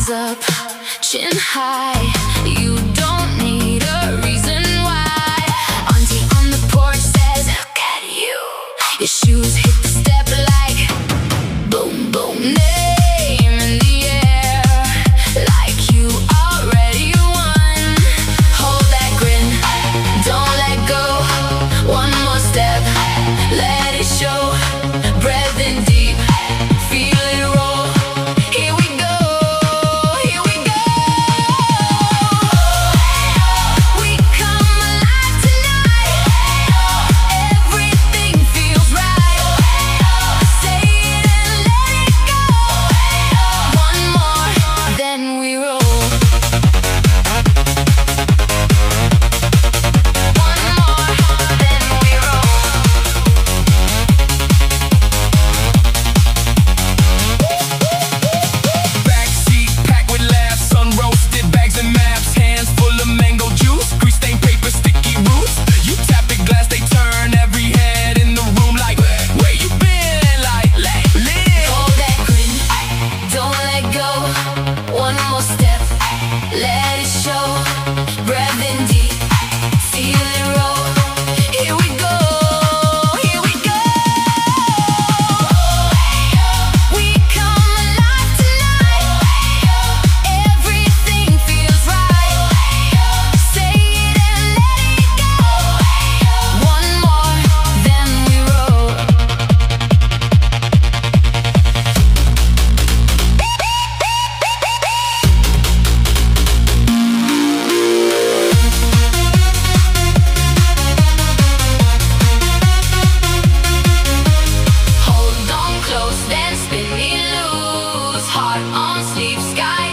Eyes up, chin high. You don't need a reason why. Auntie on the porch says, look at you. Your shoes hit the step like boom, boom. Name in the air, like you already won. Hold that grin, don't let go. One more step, let it show. Breath in deep, feel it roll. Here we go, here we go. We come alive tonight. Everything feels right. Say it and let it go. One more, then we roll. One more, then we roll. Backseat packed with laughs, sun-roasted bags and maps, hands full of mango juice, grease-stained paper, sticky roots. You tap a glass, they turn every head in the room like, where you been? Like, live. Hold that grin, don't let go. One more step, let it show. Breath in deep, feel it roll. Here we go, here we go. We come alive tonight. Everything feels right. Say it and let it go. One more, then we roll. Hold on close, then spin me loose. Heart on sleep, sky